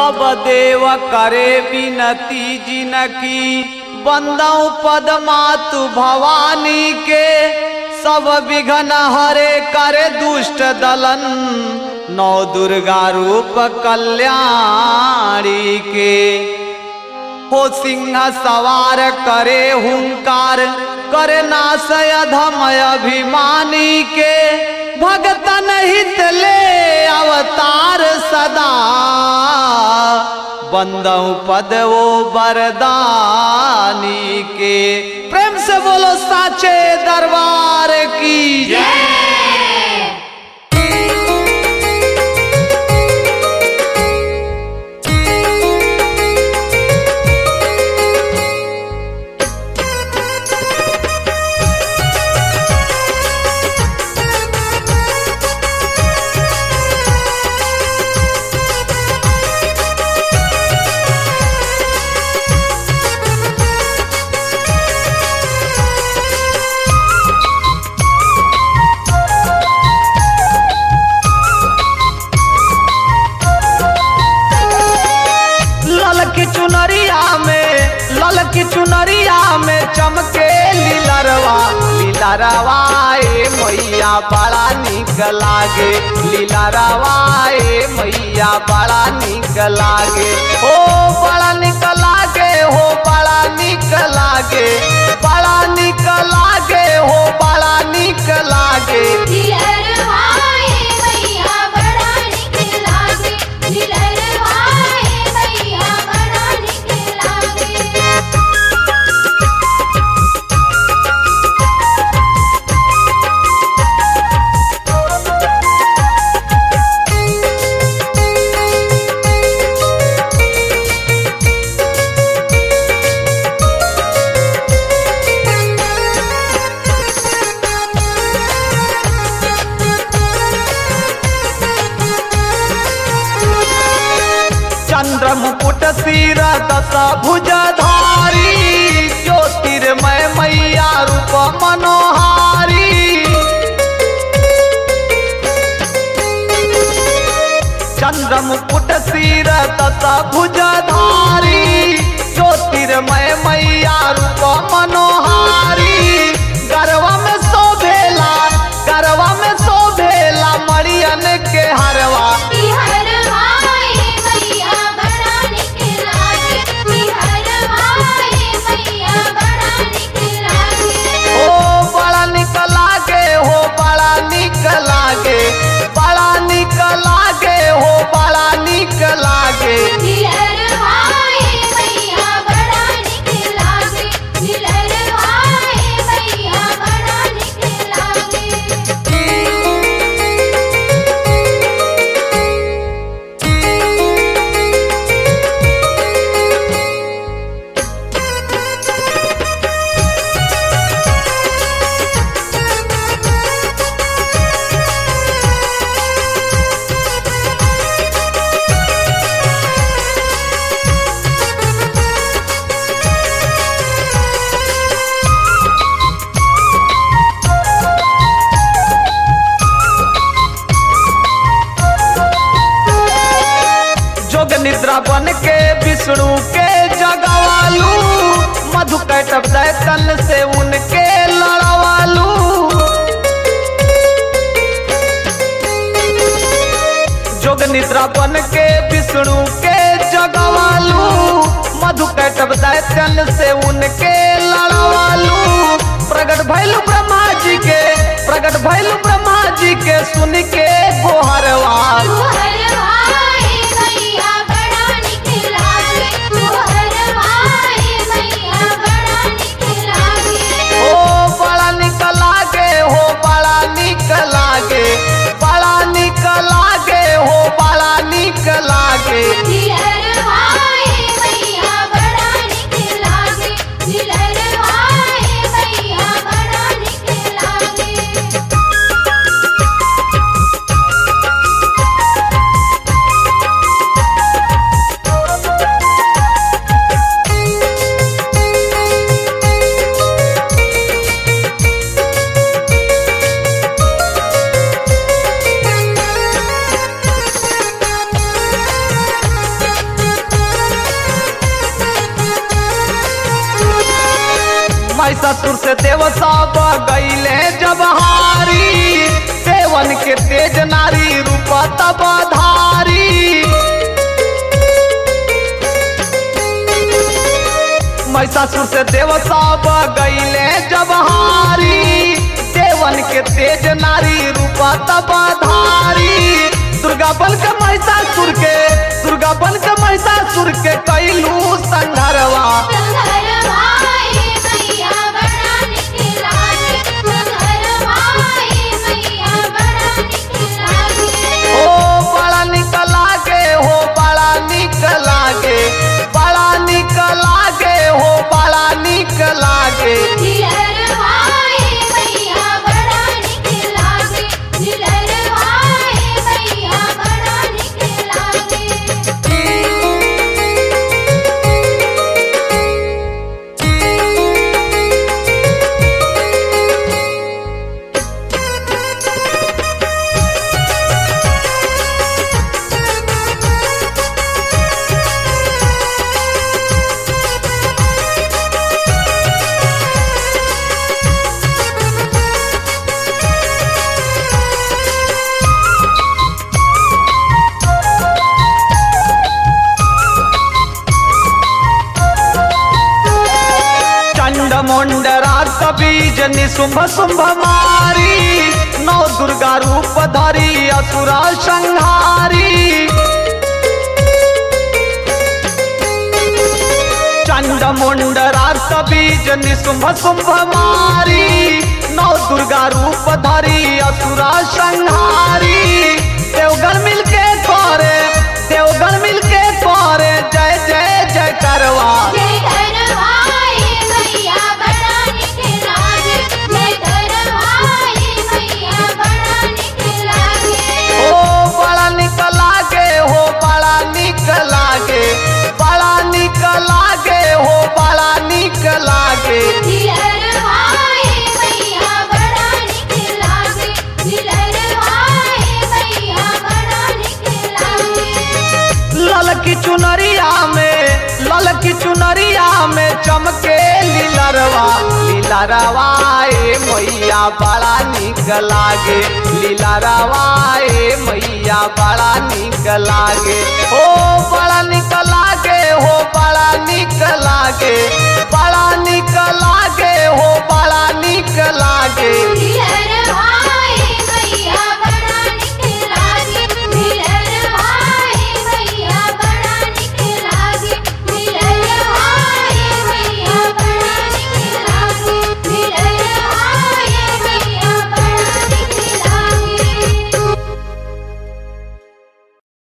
सब देव करे विनती जिनकी बंदऊ पदमातु भवानी के सब विघ्न हरे करे दुष्ट दलन नौ दुर्गा रूप कल्याणी के हो सिंह सवार करे हुंकार करे नाशय धमय अभिमानी के भगतन हित ले अवतार सदा बंदऊ पद वो बरदानी के। प्रेम से बोलो साचे दरबार की जय। चुनरिया में चमके लीलरवा लीलरवा ए मैया बड़ा निक लागे लीलरवा ए मैया बड़ा निक लागे हो बड़ा निक लागे हो बड़ा निक लागे बड़ा निक लागे हो बड़ा निक लागे लीलरवा ए मैया बड़ा निक लागे लीलरवा ए मैया बड़ा निक लागे। चंद्र मुकुट सिर दस भुजधारी ज्योतिर्मय मैया रूप मनोहारी चंद्र मुकुट सिर दस भुजधारी ज्योतिर्मय मैया रूप मनोहारी गरवा में शोभेला मरियन के हरवा निद्रा बन के विष्णु के जगवालू मधुकैटभ दैतन से उनके लड़वालू जोग निद्रा बन के विष्णु के जगवालू मधुकैटभ दैतन से उनके लड़वालू प्रगट भैलू ब्रह्मा जी के सुन के गोहरवा महिषासुर से देव सब गईले जब हारी, देवन के तेज नारी रूप तब धारी। महिषासुर से देव सब गईले जब हारी, देवन के तेज नारी रूप तब धारी। दुर्गा बन के महिषासुर के, दुर्गा बन के महिषासुर के कैलू संघरवा। मुंडरा बीज निशुंभ शुंभ मारी, नौ दुर्गा रूप धरी असुरा संहारी। चंड मुंडरा बीज निशुंभ शुंभ मारी, नौ दुर्गा रूप धरी असुरा संहारी। देवगण मिलके करे, देवगण मिलके करे जय जय जय करवा। ललकी चुनरिया में, ललकी चुनरिया में चमके लीलरवा। लीलरवा ए मैया बड़ा निक लागे, लीलरवा ए मैया बड़ा निक लागे। ओ बड़ा निक लागे, हो बड़ा निक लागे, बड़ा निक लागे, हो बड़ा निक लागे।